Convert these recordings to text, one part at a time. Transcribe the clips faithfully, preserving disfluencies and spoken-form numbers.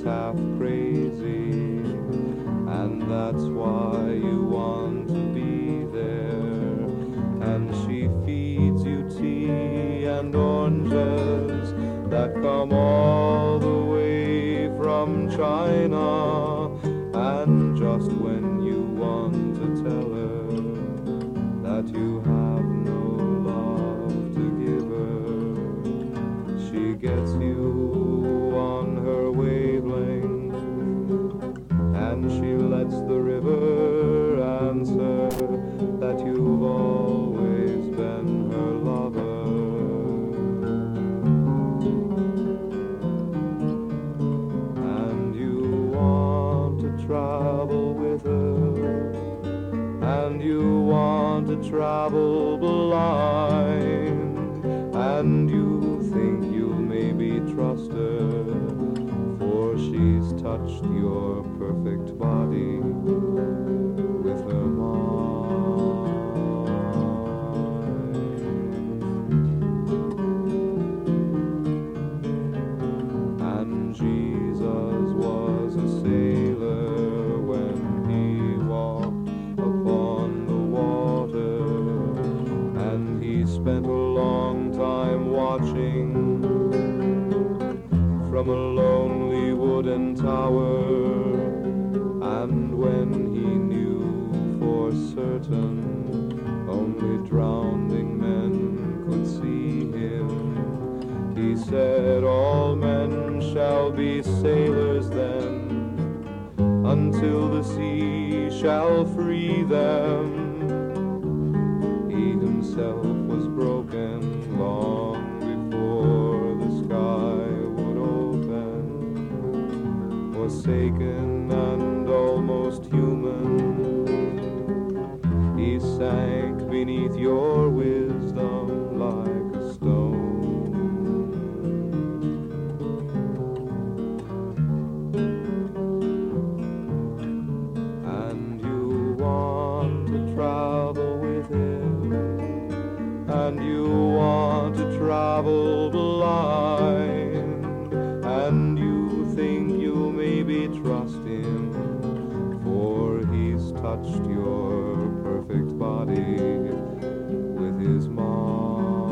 half crazy, and that's why you want to be there. And she feeds you tea and oranges that come all the way from China. And just when you want to tell her that you have no love to give her, she gets you on her wavelength, and she lets the river answer that you've always been her lover. And you want to travel with her, and you want to travel blind, and you think you'll maybe trust her, for she's touched your perfect body with her mind. And Jesus was a sailor when he walked upon the water, and he spent a long time watching from a lonely wooden tower. And when he knew for certain only drowning men could see him, he said, all men shall be sailors then, until the sea shall free them. He himself was broken long before the sky would open, forsaken and almost human. He sank beneath your wisdom like a stone. And you want to travel with him, and you want to travel blind, and you think you'll maybe trust him, for he's touched your perfect body with his mind.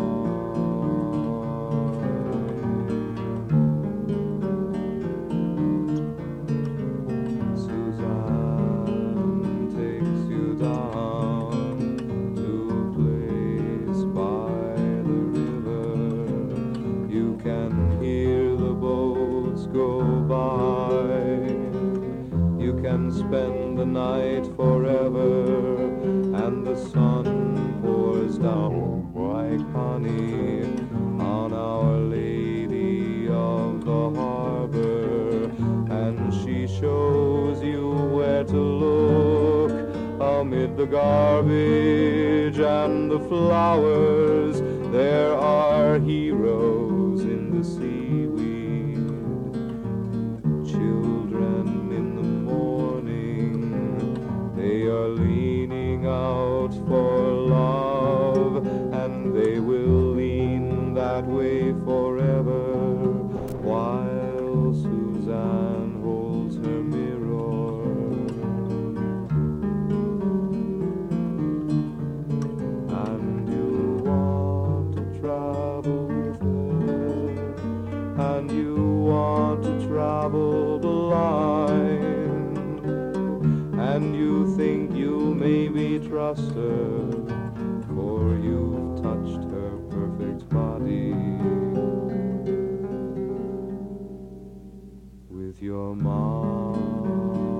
Suzanne takes you down to a place by the river. You can hear the boats go by. You can spend the night forever, and the sun pours down like honey on Our Lady of the Harbor, and she shows you where to look amid the garbage and the flowers. There are heroes in the seaweed, children in the morning. They are leaning out for love, and they will lean that way forever, while Suzanne holds her mirror. And you want to travel with her, and you want to travel blind, and you think you'll maybe trust her, for you've touched her perfect body with your mind.